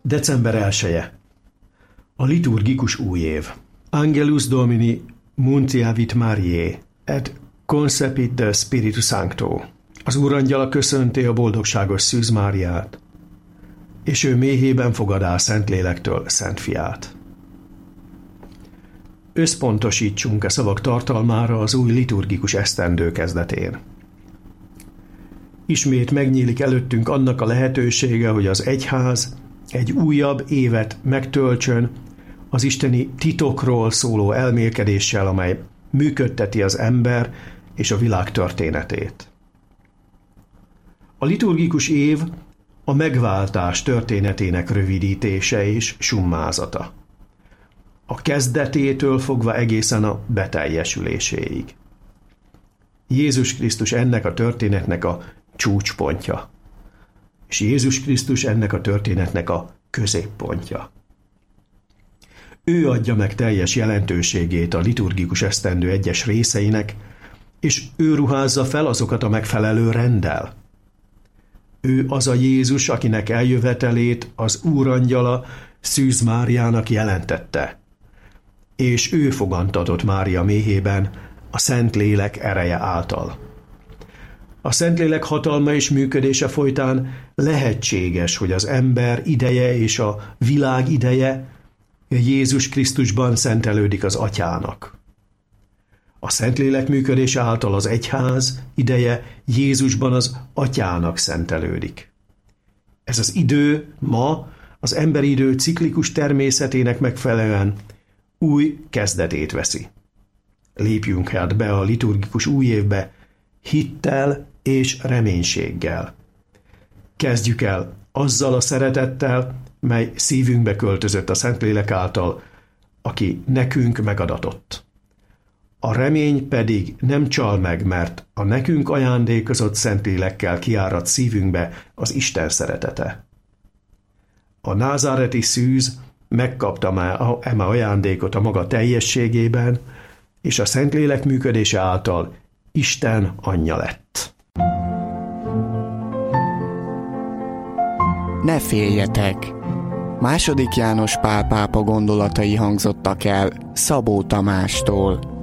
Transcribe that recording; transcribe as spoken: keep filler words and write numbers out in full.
december elseje. A liturgikus újév. Angelus Domini muntiavit Mariae, et concepit de Spiritu Sancto. Az Úrangyala köszönti a boldogságos Szűz Máriát, és ő méhében fogad el Szentlélektől Szent Fiát. Összpontosítsunk a szavak tartalmára az új liturgikus esztendő kezdetén. Ismét megnyílik előttünk annak a lehetősége, hogy az egyház egy újabb évet megtöltsön az isteni titokról szóló elmélkedéssel, amely működteti az ember és a világ történetét. A liturgikus év a megváltás történetének rövidítése és summázata. A kezdetétől fogva egészen a beteljesüléséig. Jézus Krisztus ennek a történetnek a csúcspontja, és Jézus Krisztus ennek a történetnek a középpontja. Ő adja meg teljes jelentőségét a liturgikus esztendő egyes részeinek, és ő ruházza fel azokat a megfelelő renddel. Ő az a Jézus, akinek eljövetelét az Úrangyala Szűz Máriának jelentette, és ő fogantatott Mária méhében a Szentlélek ereje által. A Szentlélek hatalma és működése folytán lehetséges, hogy az ember ideje és a világ ideje Jézus Krisztusban szentelődik az Atyának. A Szentlélek működése által az egyház ideje Jézusban az Atyának szentelődik. Ez az idő ma az emberi idő ciklikus természetének megfelelően új kezdetét veszi. Lépjünk hát be a liturgikus új évbe hittel és reménységgel. Kezdjük el azzal a szeretettel, mely szívünkbe költözött a Szentlélek által, aki nekünk megadatott. A remény pedig nem csal meg, mert a nekünk ajándékozott Szentlélekkel kiáradt szívünkbe az Isten szeretete. A názáreti szűz megkapta már eme ajándékot a maga teljességében, és a Szentlélek működése által Isten anyja lett. Ne féljetek! Második János Pál pápa gondolatai hangzottak el Szabó Tamástól.